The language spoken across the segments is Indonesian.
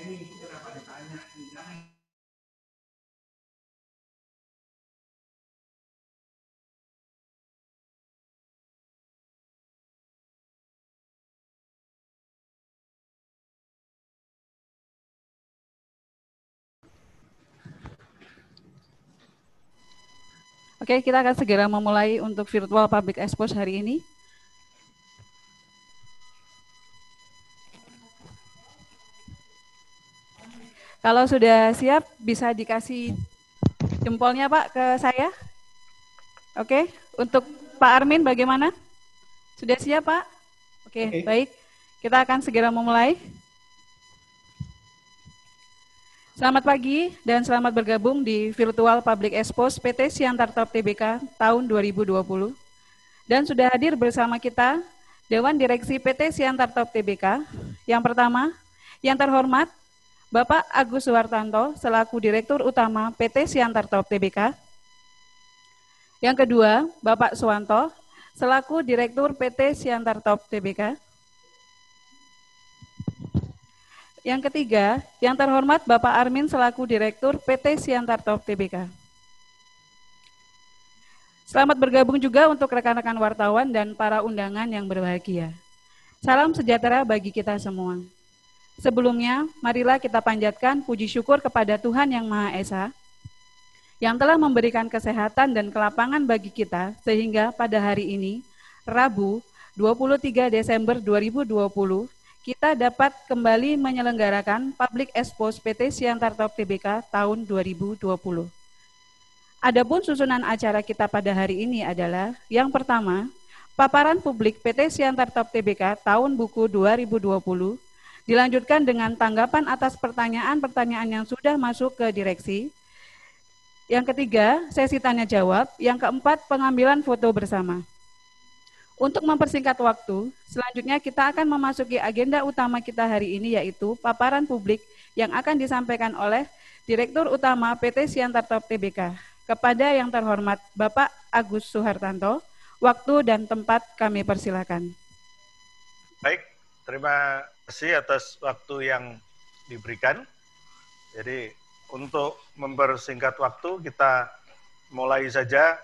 Oke, kita akan segera memulai untuk virtual public expose hari ini. Kalau sudah siap, bisa dikasih jempolnya Pak ke saya. Oke, untuk Pak Armin bagaimana? Sudah siap Pak? Oke, baik. Kita akan segera memulai. Selamat pagi dan selamat bergabung di Virtual Public Expose PT Siantar Top Tbk tahun 2020. Dan sudah hadir bersama kita Dewan Direksi PT Siantar Top Tbk. Yang pertama, yang terhormat Bapak Agus Suhartanto selaku Direktur Utama PT Siantar Top Tbk. Yang kedua, Bapak Suwanto selaku Direktur PT Siantar Top Tbk. Yang ketiga, yang terhormat Bapak Armin selaku Direktur PT Siantar Top Tbk. Selamat bergabung juga untuk rekan-rekan wartawan dan para undangan yang berbahagia. Salam sejahtera bagi kita semua. Sebelumnya, marilah kita panjatkan puji syukur kepada Tuhan Yang Maha Esa, yang telah memberikan kesehatan dan kelapangan bagi kita, sehingga pada hari ini, Rabu 23 Desember 2020, kita dapat kembali menyelenggarakan Public Expose PT Siantar Top Tbk tahun 2020. Adapun susunan acara kita pada hari ini adalah, yang pertama, paparan publik PT Siantar Top Tbk tahun buku 2020, dilanjutkan dengan tanggapan atas pertanyaan-pertanyaan yang sudah masuk ke direksi. Yang ketiga, sesi tanya jawab. Yang keempat, pengambilan foto bersama. Untuk mempersingkat waktu, selanjutnya kita akan memasuki agenda utama kita hari ini, yaitu paparan publik yang akan disampaikan oleh Direktur Utama PT Siantar Top Tbk. Kepada yang terhormat Bapak Agus Suhartanto, waktu dan tempat kami persilakan. Baik, terima kasih atas waktu yang diberikan. Jadi untuk mempersingkat waktu, kita mulai saja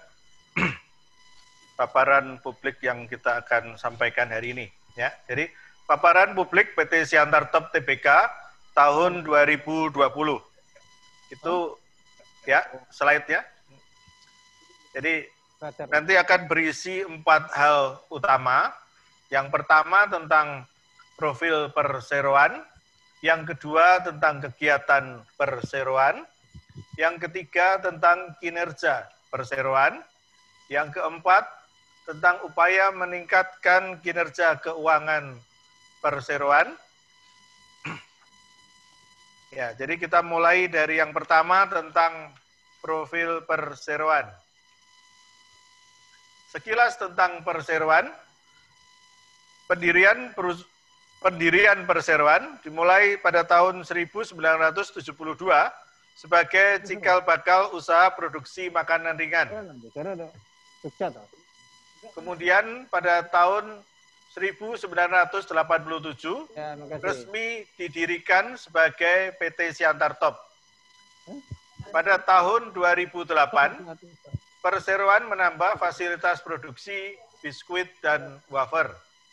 paparan publik yang kita akan sampaikan hari ini. Ya, jadi paparan publik PT Siantar Top Tbk tahun 2020. Itu ya slide-nya. Jadi nanti akan berisi 4 hal utama. Yang pertama tentang profil perseroan, yang kedua tentang kegiatan perseroan, yang ketiga tentang kinerja perseroan, yang keempat tentang upaya meningkatkan kinerja keuangan perseroan. Ya, jadi kita mulai dari yang pertama tentang profil perseroan. Sekilas tentang perseroan, pendirian perseroan dimulai pada tahun 1972 sebagai cikal bakal usaha produksi makanan ringan. Kemudian pada tahun 1987 resmi didirikan sebagai PT Siantar Top. Pada tahun 2008, perseroan menambah fasilitas produksi biskuit dan wafer.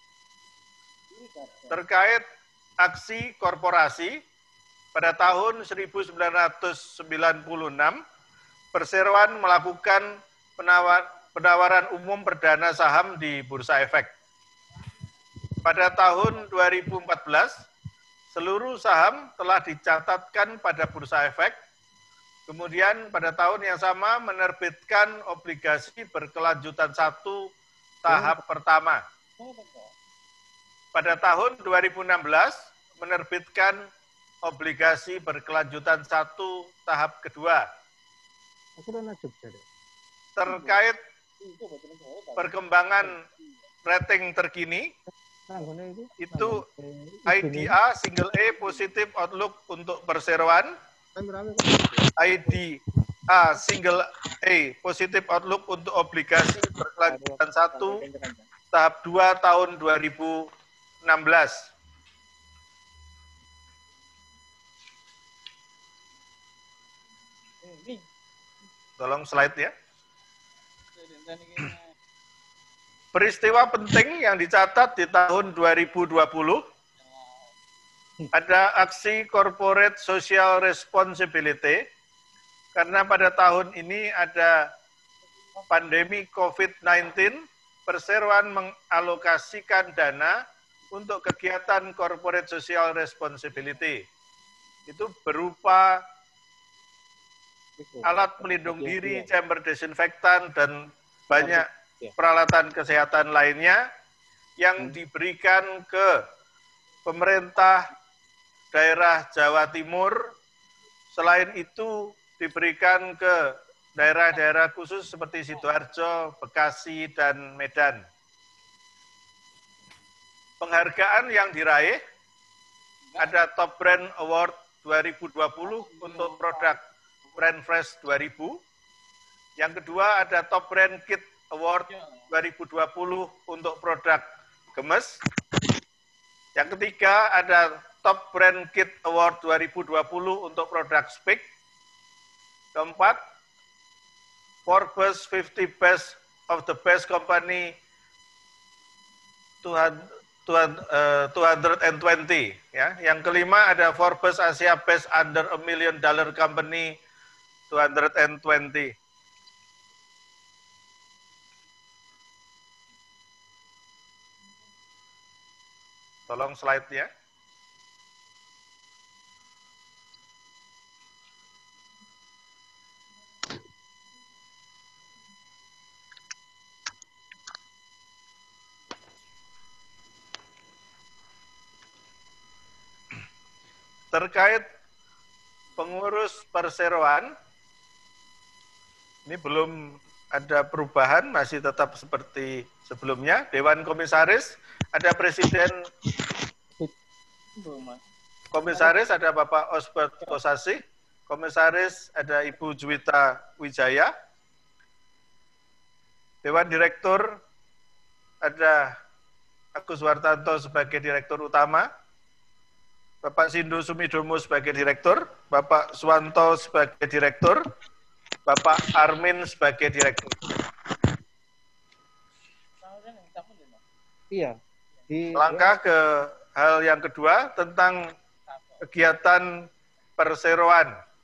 Terkait aksi korporasi, pada tahun 1996, perseroan melakukan penawaran umum perdana saham di Bursa Efek. Pada tahun 2014, seluruh saham telah dicatatkan pada Bursa Efek. Kemudian pada tahun yang sama menerbitkan obligasi berkelanjutan 1 tahap pertama. Pada tahun 2016 menerbitkan obligasi berkelanjutan 1 tahap kedua. Terkait perkembangan rating terkini, itu IDA single A positive outlook untuk perseroan, IDA single A positive outlook untuk obligasi berkelanjutan 1 tahap 2 tahun 2016. Tolong slide ya. Peristiwa penting yang dicatat di tahun 2020 ada aksi corporate social responsibility, karena pada tahun ini ada pandemi COVID-19, perseroan mengalokasikan dana untuk kegiatan corporate social responsibility. Itu berupa alat pelindung diri, chamber desinfektan, dan banyak peralatan kesehatan lainnya yang diberikan ke pemerintah daerah Jawa Timur. Selain itu diberikan ke daerah-daerah khusus seperti Sidoarjo, Bekasi, dan Medan. Penghargaan yang diraih ada Top Brand Award 2020 untuk produk Brand Fresh 2000. Yang kedua ada Top Brand Kit Award 2020 untuk produk Gemes. Yang ketiga ada Top Brand Kit Award 2020 untuk produk Speak. Keempat, Forbes 50 Best of the Best Company 220 ya. Yang kelima ada Forbes Asia Best Under $1 Million Company 220. Tolong slide-nya. Terkait pengurus perseroan, ini belum ada perubahan, masih tetap seperti sebelumnya. Dewan Komisaris, ada Presiden Komisaris, ada Bapak Osbert Kosasih. Komisaris, ada Ibu Juwita Wijaya. Dewan Direktur, ada Agus Wartanto sebagai Direktur Utama. Bapak Sindu Sumidomo sebagai Direktur, Bapak Suwanto sebagai Direktur, Bapak Armin sebagai Direktur. Iya. Langkah ke hal yang kedua tentang kegiatan perseroan.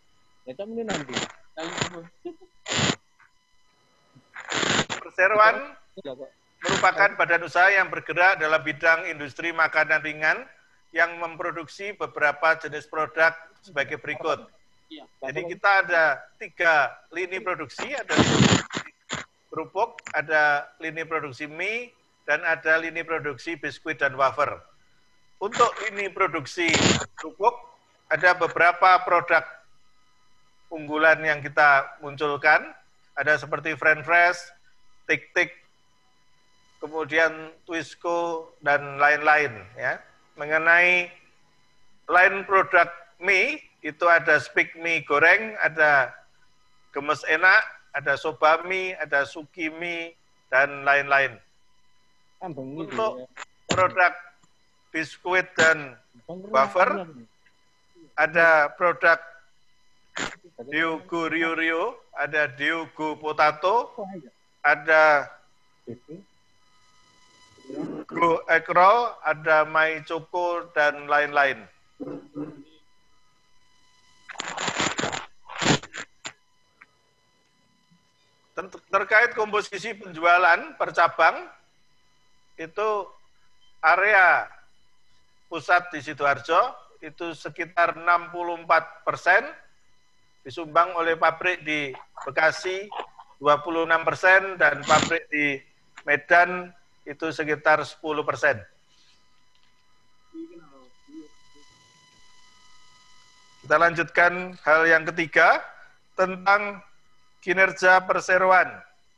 Perseroan merupakan badan usaha yang bergerak dalam bidang industri makanan ringan yang memproduksi beberapa jenis produk sebagai berikut. Jadi kita ada 3 lini produksi, ada kerupuk, ada lini produksi mie, dan ada lini produksi biskuit dan wafer. Untuk lini produksi kerupuk, ada beberapa produk unggulan yang kita munculkan, ada seperti French Fresh, Tik-Tik, kemudian Twisco, dan lain-lain. Ya. Mengenai line produk mie, itu ada Speak Mie goreng, ada Gemes Enak, ada Soba Mie, ada Suki Mie, dan lain-lain. Untuk produk biskuit dan wafer, ada produk Diogo Rio Rio, ada Diogo Potato, ada Go Egg Roll, ada My Choco, dan lain-lain. Terkait komposisi penjualan per cabang, itu area pusat di Sidoarjo itu sekitar 64%, disumbang oleh pabrik di Bekasi 26%, dan pabrik di Medan itu sekitar 10%. Kita lanjutkan hal yang ketiga tentang kinerja perseroan.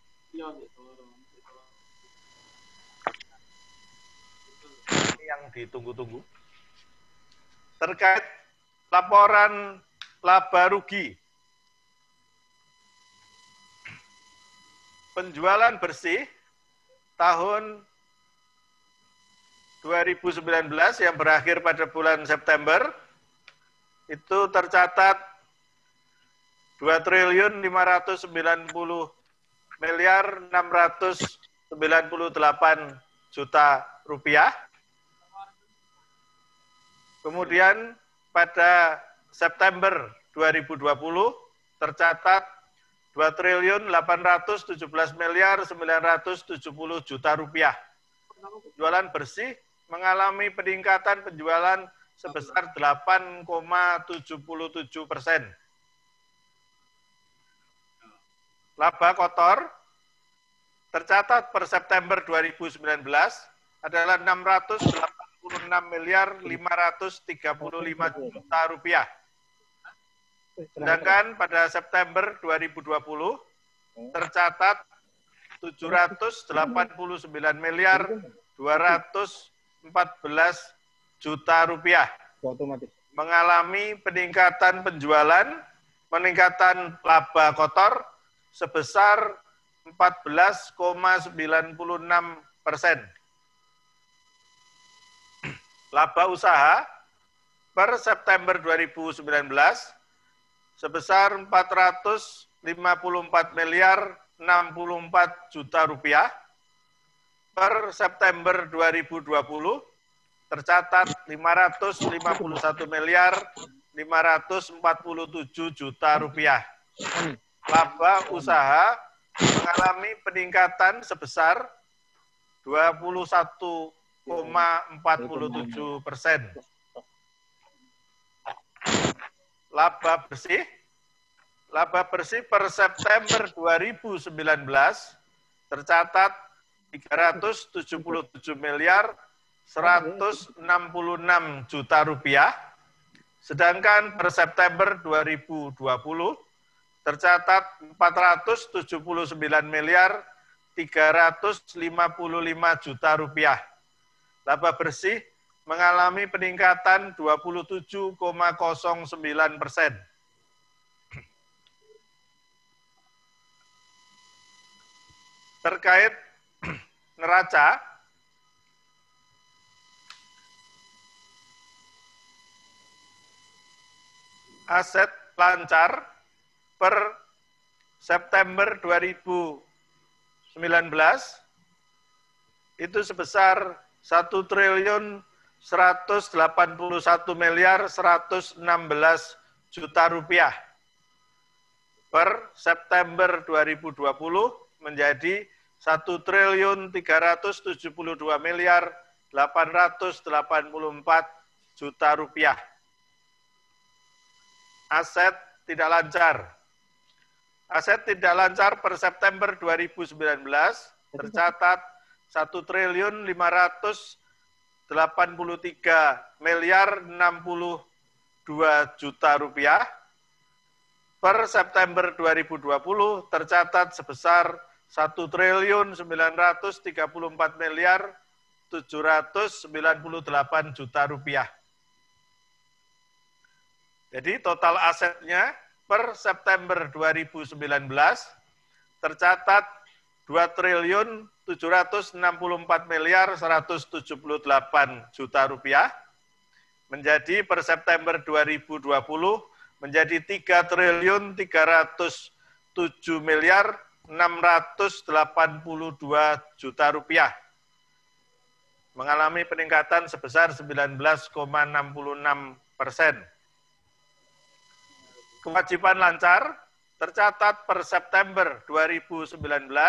Ini yang ditunggu-tunggu. Terkait laporan laba rugi. Penjualan bersih tahun 2019 yang berakhir pada bulan September itu tercatat 2.590.698.000.000 rupiah. Kemudian pada September 2020 tercatat 2.817.970.000.000 rupiah. Penjualan bersih mengalami peningkatan penjualan sebesar 8,77%. Laba kotor tercatat per September 2019 adalah 686.535.000.000 rupiah. Sedangkan pada September 2020 tercatat 789.214.000.000 rupiah. Mengalami peningkatan penjualan, peningkatan laba kotor sebesar 14,96%. Laba usaha per September 2019 sebesar 454.064.000.000 rupiah. Per September 2020 tercatat 551.547.000.000 rupiah. Laba usaha mengalami peningkatan sebesar 21,47%. Laba bersih per September 2019 tercatat 377.166.000.000 rupiah. Sedangkan per September 2020 tercatat 479.355.000.000 rupiah. Laba bersih mengalami peningkatan 27,09%. Terkait neraca, aset lancar per September 2019 itu sebesar 1.181.116.000.000 rupiah. Per September 2020 menjadi 1.372.884.000.000 rupiah. Aset tidak lancar. Aset tidak lancar per September 2019 tercatat 1.583.062.000.000 rupiah. Per September 2020 tercatat sebesar 1.094.798.000.000 rupiah. Jadi total asetnya per September 2019 tercatat 2.764.178.000.000 rupiah. Menjadi per September 2020 menjadi 3.307.682.000.000 rupiah. Mengalami peningkatan sebesar 19,66%. Kewajiban lancar tercatat per September 2019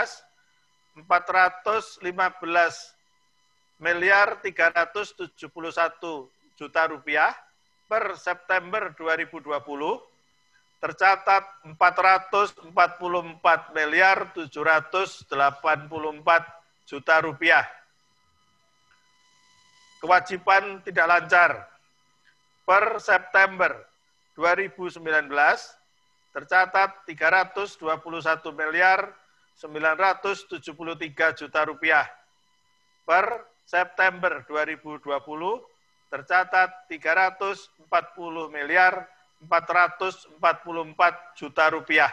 415.371.000.000 rupiah. Per September 2020 tercatat 444.784.000.000 rupiah. Kewajiban tidak lancar per September 2019 tercatat 321.973.000.000 rupiah. Per September 2020 tercatat 340.444.000.000 rupiah.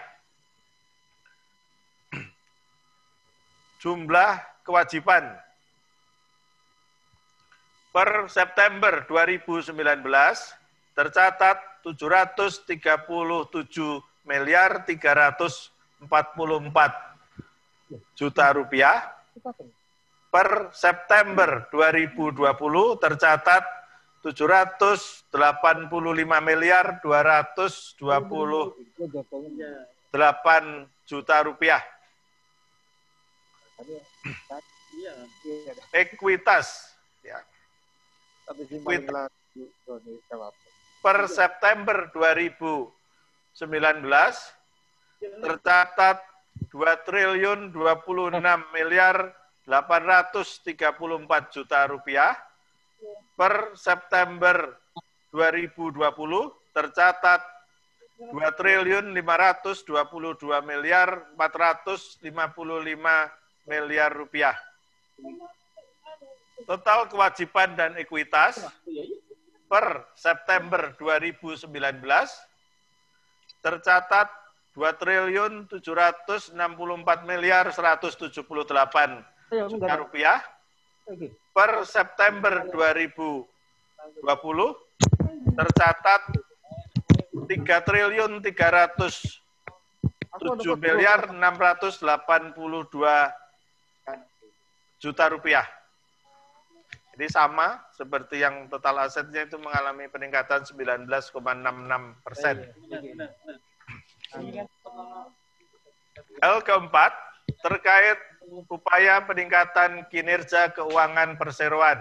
Jumlah kewajiban per September 2019 tercatat miliar 344 juta rupiah. Per September 2020 tercatat 785 miliar 228 juta rupiah. Ekuitas, ya. Per September 2019 tercatat 2.026 miliar 834 juta rupiah. Per September 2020 tercatat 2.522 miliar 455 miliar rupiah. Total kewajiban dan ekuitas per September 2019 tercatat 2.764 miliar 178 juta rupiah. Per September 2020 tercatat 3.307 miliar 682 juta rupiah. Jadi sama seperti yang total asetnya itu mengalami peningkatan 19,66%. Hal keempat, terkait upaya peningkatan kinerja keuangan perseroan.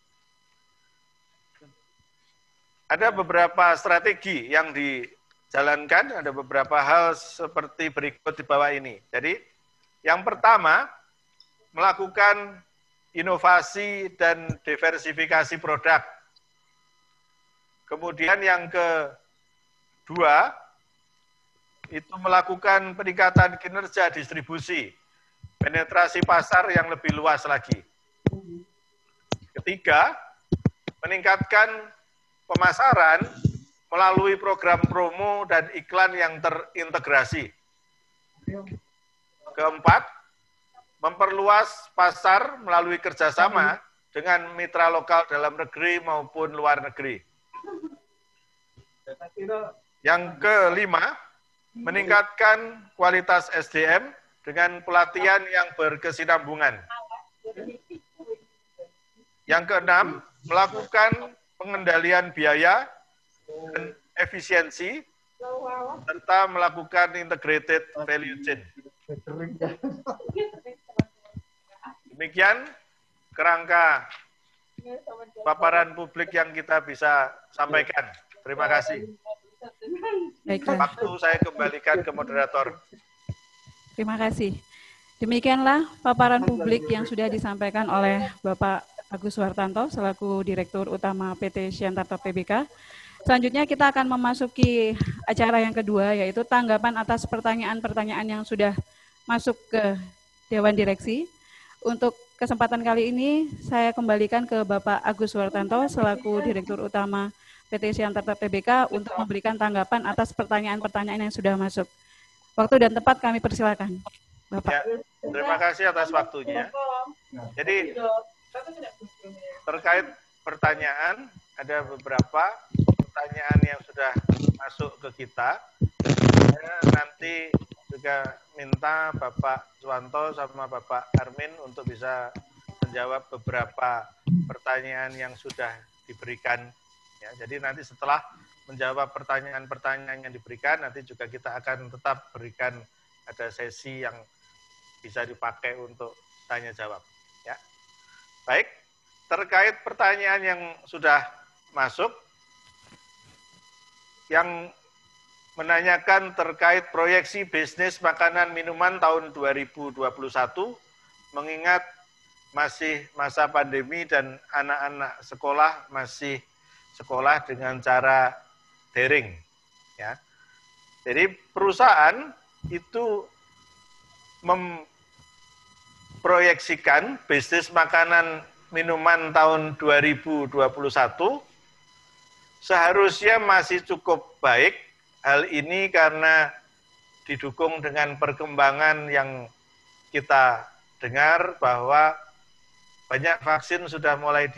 Ada beberapa strategi yang dijalankan, ada beberapa hal seperti berikut di bawah ini. Jadi, yang pertama, melakukan inovasi dan diversifikasi produk. Kemudian yang kedua, itu melakukan peningkatan kinerja distribusi, penetrasi pasar yang lebih luas lagi. Ketiga, meningkatkan pemasaran melalui program promo dan iklan yang terintegrasi. Keempat, memperluas pasar melalui kerjasama dengan mitra lokal dalam negeri maupun luar negeri. Yang kelima, meningkatkan kualitas SDM dengan pelatihan yang berkesinambungan. Yang keenam, melakukan pengendalian biaya dan efisiensi, serta melakukan integrated value chain. Demikian kerangka paparan publik yang kita bisa sampaikan. Terima kasih. Baiklah. Waktu saya kembalikan ke moderator. Terima kasih. Demikianlah paparan publik yang sudah disampaikan oleh Bapak Agus Suhartanto selaku Direktur Utama PT Siantarto Tbk. Selanjutnya kita akan memasuki acara yang kedua, yaitu tanggapan atas pertanyaan-pertanyaan yang sudah masuk ke Dewan Direksi. Untuk kesempatan kali ini saya kembalikan ke Bapak Agus Suhartanto selaku Direktur Utama PT Siantarto Tbk untuk memberikan tanggapan atas pertanyaan-pertanyaan yang sudah masuk. Waktu dan tempat kami persilakan, Bapak. Ya, terima kasih atas waktunya. Jadi terkait pertanyaan, ada beberapa pertanyaan yang sudah masuk ke kita. Saya nanti juga minta Bapak Suwanto sama Bapak Armin untuk bisa menjawab beberapa pertanyaan yang sudah diberikan. Ya, jadi nanti setelah menjawab pertanyaan-pertanyaan yang diberikan, nanti juga kita akan tetap berikan ada sesi yang bisa dipakai untuk tanya jawab. Ya. Baik, terkait pertanyaan yang sudah masuk, yang menanyakan terkait proyeksi bisnis makanan minuman tahun 2021, mengingat masih masa pandemi dan anak-anak sekolah masih sekolah dengan cara daring, ya. Jadi perusahaan itu memproyeksikan bisnis makanan minuman tahun 2021 seharusnya masih cukup baik. Hal ini karena didukung dengan perkembangan yang kita dengar bahwa banyak vaksin sudah mulai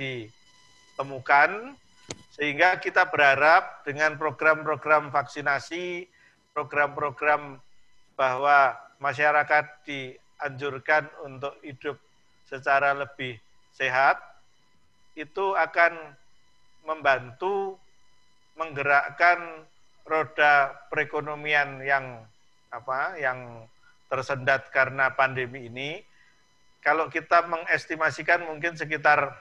ditemukan, sehingga kita berharap dengan program-program vaksinasi program-program bahwa masyarakat dianjurkan untuk hidup secara lebih sehat, itu akan membantu menggerakkan roda perekonomian yang tersendat karena pandemi ini. Kalau kita mengestimasikan mungkin sekitar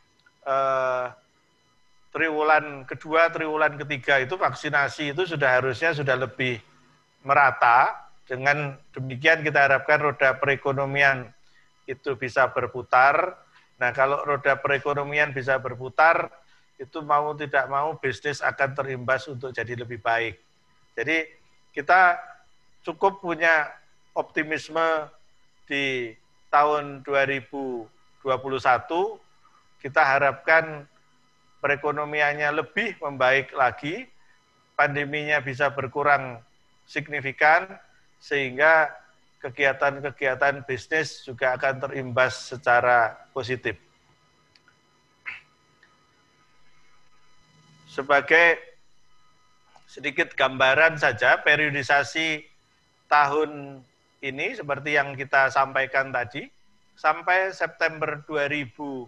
triwulan kedua, triwulan ketiga itu vaksinasi itu harusnya sudah lebih merata. Dengan demikian kita harapkan roda perekonomian itu bisa berputar. Nah, kalau roda perekonomian bisa berputar, itu mau tidak mau bisnis akan terimbas untuk jadi lebih baik. Jadi kita cukup punya optimisme di tahun 2021, kita harapkan perekonomiannya lebih membaik lagi, pandeminya bisa berkurang signifikan, sehingga kegiatan-kegiatan bisnis juga akan terimbas secara positif. Sebagai sedikit gambaran saja, periodisasi tahun ini seperti yang kita sampaikan tadi, sampai September 2020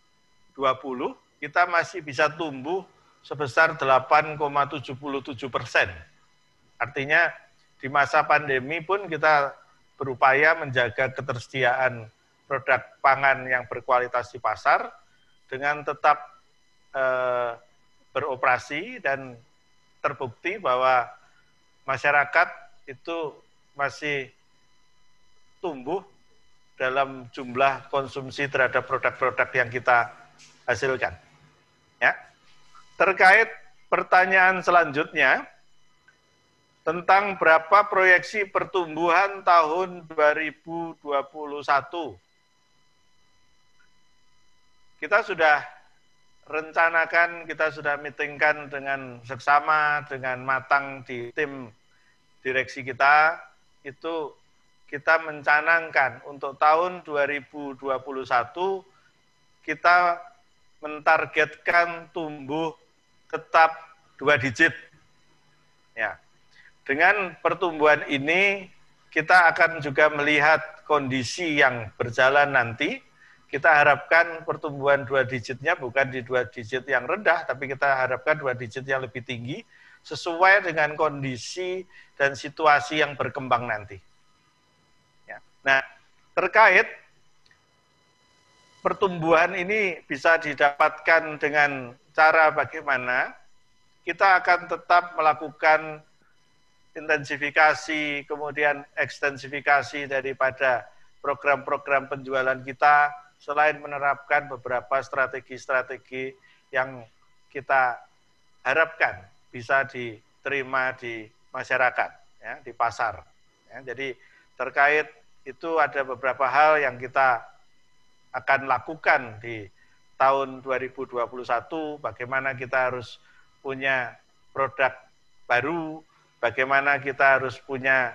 kita masih bisa tumbuh sebesar 8,77%. Artinya di masa pandemi pun kita berupaya menjaga ketersediaan produk pangan yang berkualitas di pasar dengan tetap beroperasi, dan terbukti bahwa masyarakat itu masih tumbuh dalam jumlah konsumsi terhadap produk-produk yang kita hasilkan. Ya. Terkait pertanyaan selanjutnya, tentang berapa proyeksi pertumbuhan tahun 2021. Kita sudah rencanakan, kita sudah meetingkan dengan seksama, dengan matang di tim direksi kita, itu kita mencanangkan untuk tahun 2021 kita mentargetkan tumbuh tetap 2 digit. Ya. Dengan pertumbuhan ini, kita akan juga melihat kondisi yang berjalan nanti. Kita harapkan pertumbuhan 2 digitnya bukan di 2 digit yang rendah, tapi kita harapkan 2 digit yang lebih tinggi, sesuai dengan kondisi dan situasi yang berkembang nanti. Ya. Nah, terkait pertumbuhan ini bisa didapatkan dengan cara bagaimana, kita akan tetap melakukan intensifikasi, kemudian ekstensifikasi daripada program-program penjualan kita, selain menerapkan beberapa strategi-strategi yang kita harapkan bisa diterima di masyarakat, ya, di pasar. Ya, jadi terkait itu ada beberapa hal yang kita akan lakukan di tahun 2021, bagaimana kita harus punya produk baru, bagaimana kita harus punya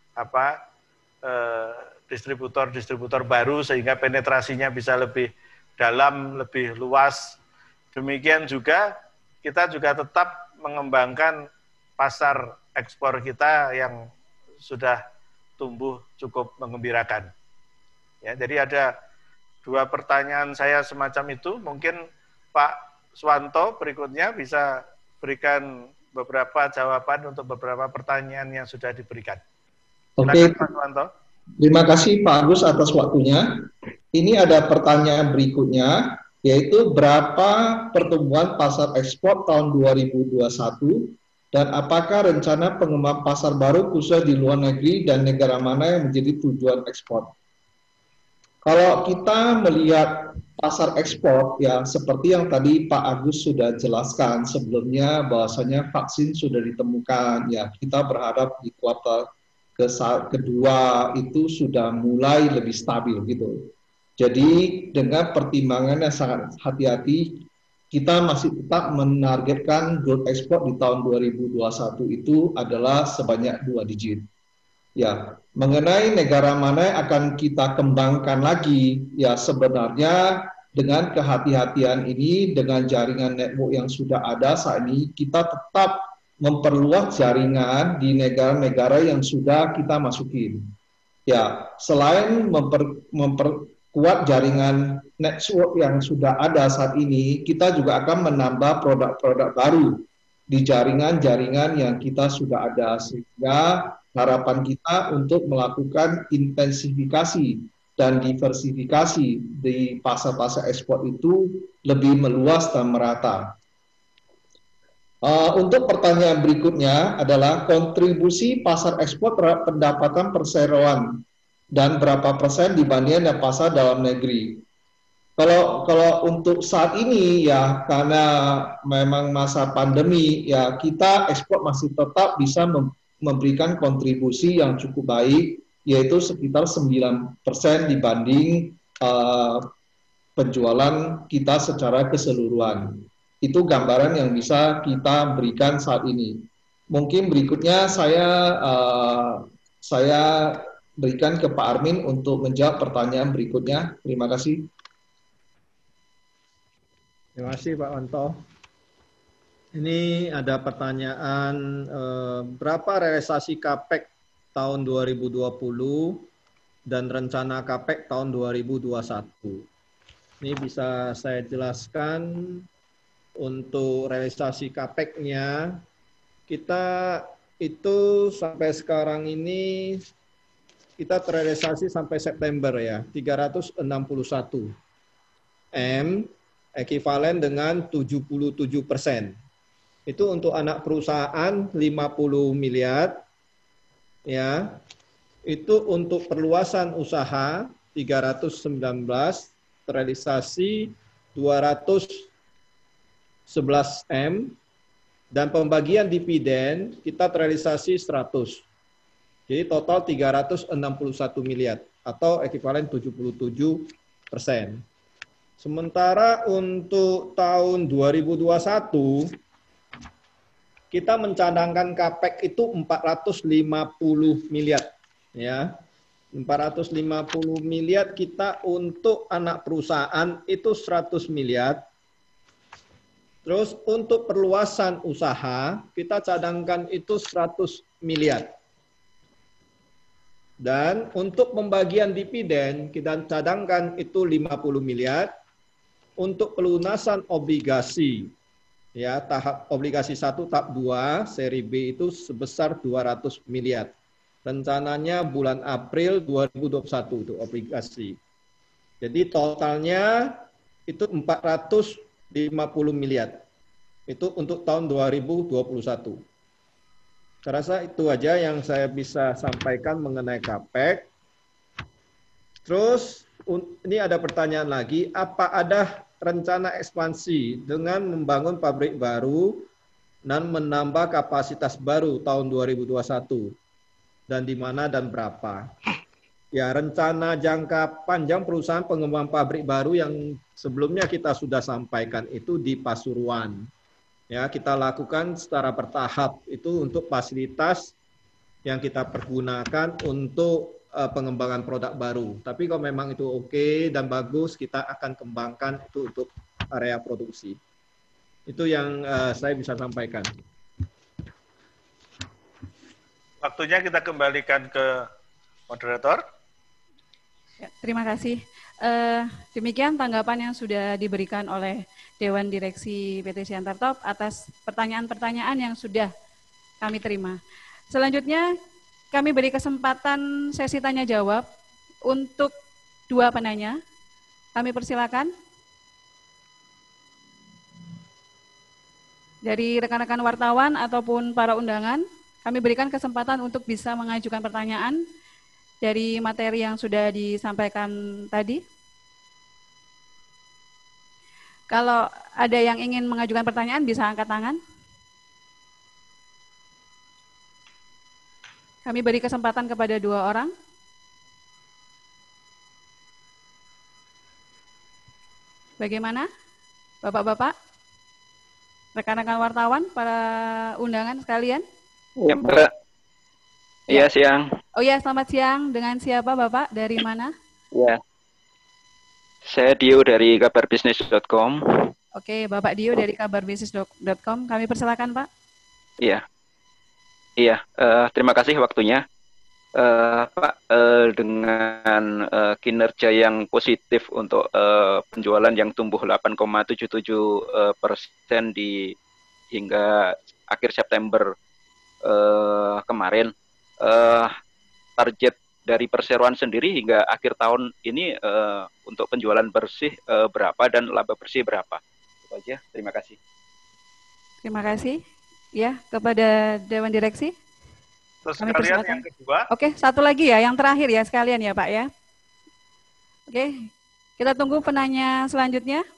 distributor-distributor baru sehingga penetrasinya bisa lebih dalam, lebih luas. Demikian juga kita juga tetap mengembangkan pasar ekspor kita yang sudah tumbuh cukup menggembirakan. Ya, jadi ada 2 pertanyaan saya semacam itu. Mungkin Pak Swanto berikutnya bisa berikan beberapa jawaban untuk beberapa pertanyaan yang sudah diberikan. Silakan, Pak Swanto. Terima kasih Pak Agus atas waktunya. Ini ada pertanyaan berikutnya, yaitu berapa pertumbuhan pasar ekspor tahun 2021 dan apakah rencana pengembangan pasar baru khususnya di luar negeri dan negara mana yang menjadi tujuan ekspor? Kalau kita melihat pasar ekspor, ya seperti yang tadi Pak Agus sudah jelaskan sebelumnya, bahwasanya vaksin sudah ditemukan, ya kita berharap di kuartal kedua itu sudah mulai lebih stabil gitu. Jadi dengan pertimbangan yang sangat hati-hati, kita masih tetap menargetkan growth ekspor di tahun 2021 itu adalah sebanyak 2 digit. Ya, mengenai negara mana yang akan kita kembangkan lagi, ya sebenarnya dengan kehati-hatian ini, dengan jaringan network yang sudah ada saat ini, kita tetap memperluas jaringan di negara-negara yang sudah kita masukin. Ya, selain memperkuat jaringan network yang sudah ada saat ini, kita juga akan menambah produk-produk baru di jaringan-jaringan yang kita sudah ada, sehingga harapan kita untuk melakukan intensifikasi dan diversifikasi di pasar-pasar ekspor itu lebih meluas dan merata. Untuk pertanyaan berikutnya adalah kontribusi pasar ekspor terhadap pendapatan perseroan dan berapa persen dibandingkan pasar dalam negeri. Kalau untuk saat ini ya, karena memang masa pandemi ya, kita ekspor masih tetap bisa memberikan kontribusi yang cukup baik, yaitu sekitar 9% dibanding penjualan kita secara keseluruhan. Itu gambaran yang bisa kita berikan saat ini. Mungkin berikutnya saya berikan ke Pak Armin untuk menjawab pertanyaan berikutnya. Terima kasih. Terima kasih Pak Wanto. Ini ada pertanyaan, berapa realisasi CAPEX tahun 2020 dan rencana CAPEX tahun 2021? Ini bisa saya jelaskan. Untuk realisasi CAPEX-nya, kita itu sampai sekarang ini kita terrealisasi sampai September ya, 361 M, ekivalen dengan 77%. Itu untuk anak perusahaan 50 miliar, ya. Itu untuk perluasan usaha 319, terrealisasi 211 M, dan pembagian dividen kita terrealisasi 100. Jadi total 361 miliar atau ekivalen 77%. Sementara untuk tahun 2021 kita mencadangkan CAPEX itu 450 miliar ya. 450 miliar kita untuk anak perusahaan itu 100 miliar. Terus untuk perluasan usaha, kita cadangkan itu 100 miliar. Dan untuk pembagian dividen, kita cadangkan itu 50 miliar. Untuk pelunasan obligasi, ya tahap obligasi 1, tahap 2, seri B itu sebesar 200 miliar. Rencananya bulan April 2021 itu obligasi. Jadi totalnya itu 450 miliar. Itu untuk tahun 2021. Saya rasa itu aja yang saya bisa sampaikan mengenai CAPEX. Terus ini ada pertanyaan lagi, apa ada rencana ekspansi dengan membangun pabrik baru dan menambah kapasitas baru tahun 2021? Dan di mana dan berapa? Ya, rencana jangka panjang perusahaan pengembangan pabrik baru yang sebelumnya kita sudah sampaikan itu di Pasuruan. Ya, kita lakukan secara bertahap itu untuk fasilitas yang kita pergunakan untuk pengembangan produk baru. Tapi kalau memang itu oke dan bagus, kita akan kembangkan itu untuk area produksi. Itu yang saya bisa sampaikan. Waktunya kita kembalikan ke moderator. Ya, terima kasih. Demikian tanggapan yang sudah diberikan oleh Dewan Direksi PT Siantar Top atas pertanyaan-pertanyaan yang sudah kami terima. Selanjutnya kami beri kesempatan sesi tanya jawab untuk 2 penanya. Kami persilakan. Dari rekan-rekan wartawan ataupun para undangan, kami berikan kesempatan untuk bisa mengajukan pertanyaan dari materi yang sudah disampaikan tadi. Kalau ada yang ingin mengajukan pertanyaan, bisa angkat tangan. Kami beri kesempatan kepada 2 orang. Bagaimana, Bapak-bapak, rekan-rekan wartawan, para undangan sekalian? Ya, Mbak. Iya, siang. Oh ya, selamat siang. Dengan siapa, Bapak? Dari mana? Ya. Saya Dio dari kabarbisnis.com. Oke, Bapak Dio dari kabarbisnis.com. Kami persilakan, Pak. Iya, iya. Terima kasih waktunya. Pak, dengan kinerja yang positif untuk penjualan yang tumbuh 8,77% hingga akhir September kemarin, target dari perseroan sendiri hingga akhir tahun ini untuk penjualan bersih berapa dan laba bersih berapa? Itu aja. Terima kasih. Terima kasih. Ya, kepada Dewan Direksi. Terus Kami sekalian persilakan. yang kedua. Oke, satu lagi ya, yang terakhir ya sekalian ya Pak ya. Oke, kita tunggu penanya selanjutnya.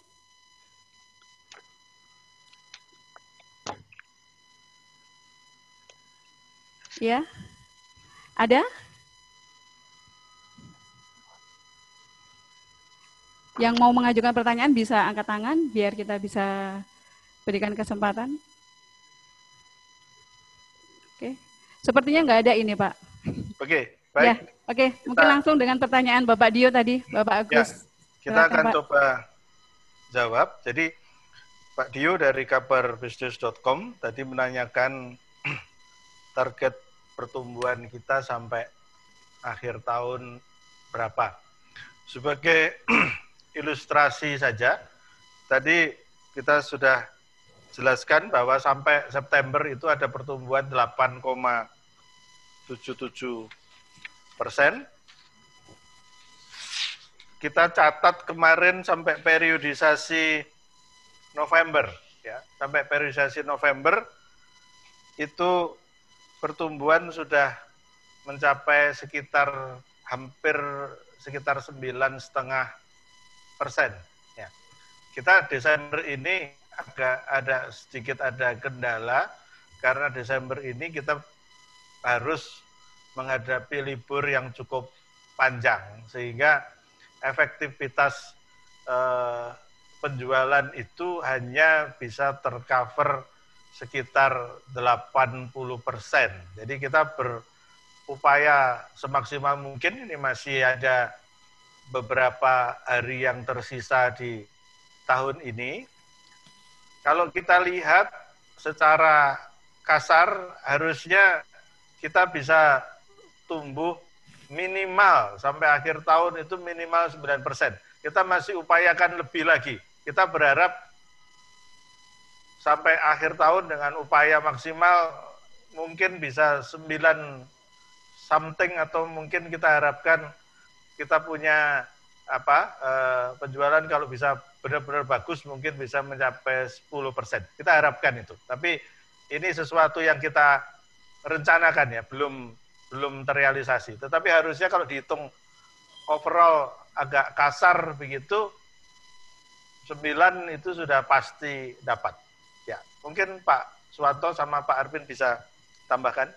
Ya, ada? Yang mau mengajukan pertanyaan bisa angkat tangan biar kita bisa berikan kesempatan. Oke, sepertinya nggak ada ini Pak. Oke, baik. Ya, oke. Mungkin langsung dengan pertanyaan Bapak Dio tadi, Bapak Agus. Ya, kita Silakan, akan Pak. coba jawab. Jadi Pak Dio dari kabarbisnis.com tadi menanyakan target pertumbuhan kita sampai akhir tahun berapa. Sebagai ilustrasi saja, tadi kita sudah jelaskan bahwa sampai September itu ada pertumbuhan 8,77%. Kita catat kemarin sampai periodisasi November, ya, sampai periodisasi November itu pertumbuhan sudah mencapai hampir sekitar 9,5%. Ya. Kita Desember ini sedikit ada kendala karena Desember ini kita harus menghadapi libur yang cukup panjang sehingga efektivitas penjualan itu hanya bisa tercover sekitar 80%. Jadi kita berupaya semaksimal mungkin, ini masih ada beberapa hari yang tersisa di tahun ini. Kalau kita lihat secara kasar, harusnya kita bisa tumbuh minimal sampai akhir tahun itu minimal 9%. Kita masih upayakan lebih lagi. Kita berharap sampai akhir tahun dengan upaya maksimal mungkin bisa 9 something atau mungkin kita harapkan kita punya penjualan kalau bisa benar-benar bagus mungkin bisa mencapai 10%. Kita harapkan itu. Tapi ini sesuatu yang kita rencanakan ya, belum terrealisasi. Tetapi harusnya kalau dihitung overall agak kasar begitu, 9 itu sudah pasti dapat. Ya, mungkin Pak Suwanto sama Pak Arvin bisa tambahkan.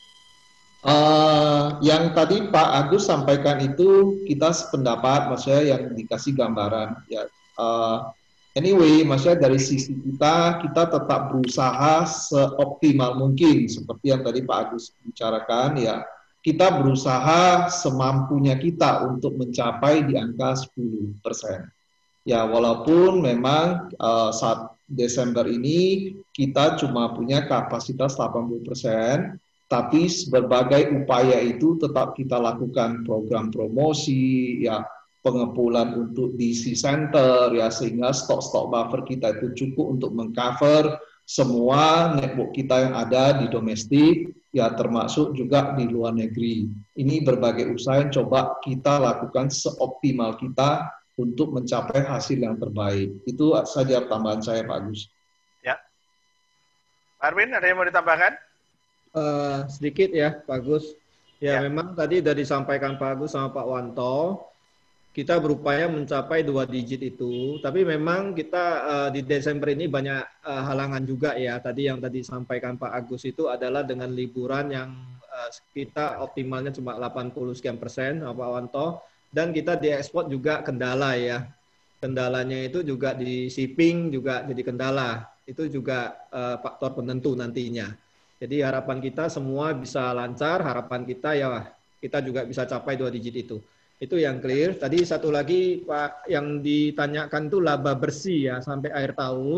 Yang tadi Pak Agus sampaikan itu kita sependapat, maksudnya yang dikasih gambaran. Ya, anyway, maksudnya dari sisi kita tetap berusaha seoptimal mungkin, seperti yang tadi Pak Agus bicarakan. Ya, kita berusaha semampunya kita untuk mencapai di angka 10%. Ya, walaupun memang saat Desember ini kita cuma punya kapasitas 80%. Tapi berbagai upaya itu tetap kita lakukan program promosi, ya pengepulauan untuk DC center, ya sehingga stok-stok buffer kita itu cukup untuk mengcover semua network kita yang ada di domestik, ya termasuk juga di luar negeri. Ini berbagai usaha yang coba kita lakukan seoptimal kita untuk mencapai hasil yang terbaik. Itu saja tambahan saya, Pak Agus. Ya, Arvin, ada yang mau ditambahkan? Sedikit ya Pak Agus. Ya, memang tadi sudah disampaikan Pak Agus sama Pak Wanto, kita berupaya mencapai 2 digit itu, tapi memang kita di Desember ini banyak halangan juga ya. Tadi yang tadi disampaikan Pak Agus itu adalah dengan liburan yang kita optimalnya cuma 80 sekian persen Pak Wanto, dan kita di ekspor juga kendala ya. Kendalanya itu juga di shipping juga jadi kendala. Itu juga faktor penentu nantinya. Jadi harapan kita semua bisa lancar, harapan kita ya kita juga bisa capai 2 digit itu. Itu yang clear. Tadi satu lagi Pak yang ditanyakan itu laba bersih ya sampai akhir tahun.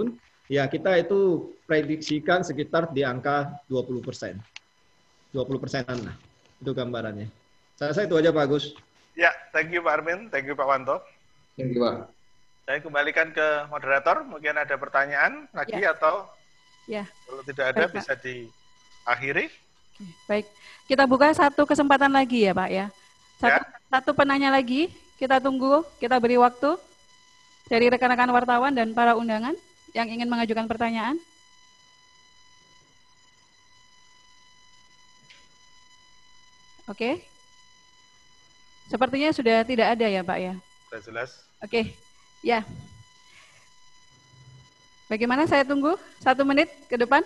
Ya, kita itu prediksikan sekitar di angka 20%. 20%-an lah. Itu gambarannya. Saya itu aja Pak Agus. Ya, thank you Pak Armin, thank you Pak Wanto. Thank you, Pak. Saya kembalikan ke moderator, mungkin ada pertanyaan lagi atau kalau tidak ada bisa diakhiri. Baik, kita buka satu kesempatan lagi ya Pak ya. Satu penanya lagi, kita tunggu, kita beri waktu dari rekan-rekan wartawan dan para undangan yang ingin mengajukan pertanyaan. Oke. Sepertinya sudah tidak ada ya Pak ya. Sudah jelas. Oke, ya. Bagaimana saya tunggu 1 menit ke depan?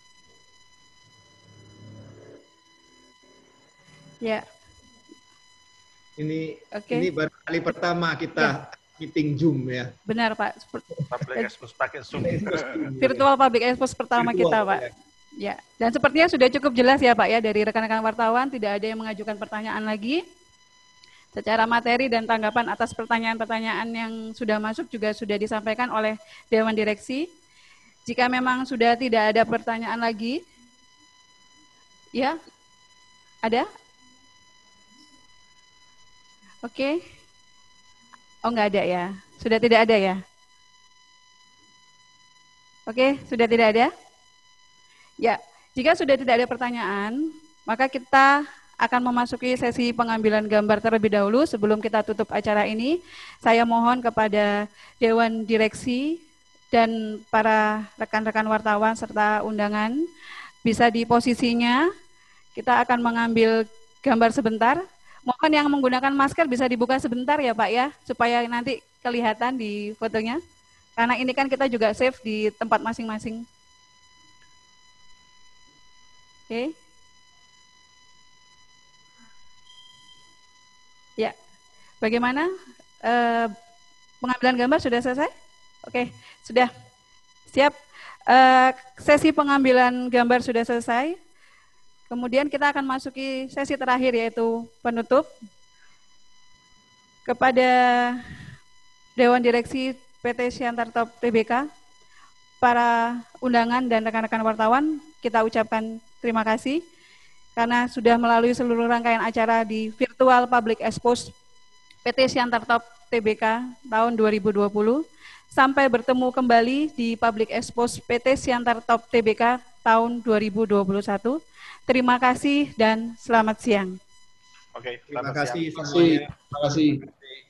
Ya. Ini baru kali pertama kita meeting Zoom ya. Benar Pak. Public expose pakai Zoom. Virtual public expose pertama kita Pak. Ya. Dan sepertinya sudah cukup jelas ya Pak ya dari rekan-rekan wartawan, tidak ada yang mengajukan pertanyaan lagi. Secara materi dan tanggapan atas pertanyaan-pertanyaan yang sudah masuk juga sudah disampaikan oleh Dewan Direksi. Jika memang sudah tidak ada pertanyaan lagi, ya, ada? Oke. Oh, enggak ada ya. Sudah tidak ada ya? Oke, sudah tidak ada? Ya, jika sudah tidak ada pertanyaan, maka kita akan memasuki sesi pengambilan gambar terlebih dahulu. Sebelum kita tutup acara ini, saya mohon kepada Dewan Direksi dan para rekan-rekan wartawan serta undangan bisa di posisinya. Kita akan mengambil gambar sebentar. Mohon yang menggunakan masker bisa dibuka sebentar ya Pak ya, supaya nanti kelihatan di fotonya. Karena ini kan kita juga save di tempat masing-masing. Oke. Ya, bagaimana? Pengambilan gambar sudah selesai? Oke, sudah siap. Sesi pengambilan gambar sudah selesai. Kemudian kita akan masuki sesi terakhir yaitu penutup. Kepada Dewan Direksi PT Siantar Top Tbk, para undangan dan rekan-rekan wartawan, kita ucapkan terima kasih karena sudah melalui seluruh rangkaian acara di Virtual Public Expose PT Siantar Top Tbk tahun 2020. Sampai bertemu kembali di Public Expose PT Siantar Top Tbk tahun 2021. Terima kasih dan selamat siang. Oke, terima kasih. Terima kasih.